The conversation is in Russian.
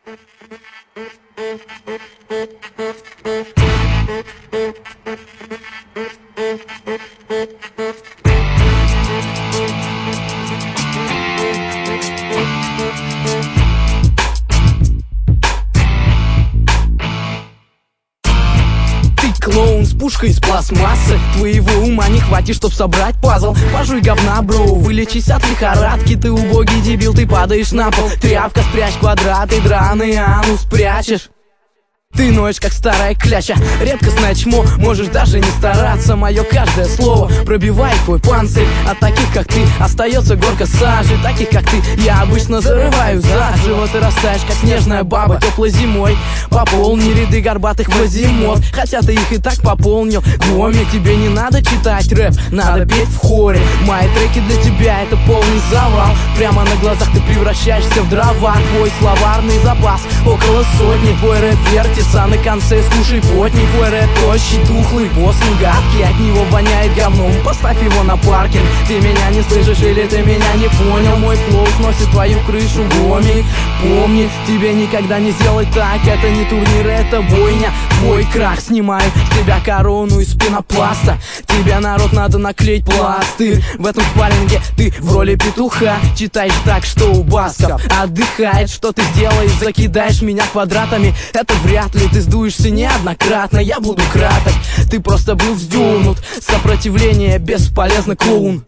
Клоун с пушкой из пластмассы. Твоего ума не хватит, чтоб собрать пазл. Пожуй говна, бро, вылечись от лихорадки. Ты убогий дебил, ты падаешь на пол. Тряпка, спрячь квадраты, драный анус спрячешь. Ты ноешь, как старая кляча. Редкостное чмо, можешь даже не стараться. Мое каждое слово пробивает твой панцирь. От таких, как ты, остается горка сажи. Таких, как ты, я обычно зарываю заживо. Ты растаешь, как нежная баба теплой зимой. Пополни ряды горбатых в азимот. Хотя ты их и так пополнил. Гомик, тебе не надо читать рэп, надо петь в хоре. Мои треки для тебя это полный завал. Прямо на глазах ты превращаешься в дрова. Твой словарный запас около сотни. Твой рэп вертится на конце, скушай потник. Твой рэп тощий, тухлый, постный, гадкий. От него воняет говном, поставь его на паркинг. Ты меня не слышишь или ты меня не понял? Мой флоу сносит твою крышу, гомик. Помни, тебе никогда не сделать так. Это не турнир, это бойня. Твой крах, снимаю с тебя корону из пенопласта. Тебе, народ, надо наклеить пластырь. В этом спарринге ты в роли петуха. Читаешь так, что у басков отдыхает. Что ты делаешь, закидаешь меня квадратами. Это вряд ли, ты сдуешься неоднократно. Я буду краток, ты просто был вздернут. Сопротивление бесполезно, клоун.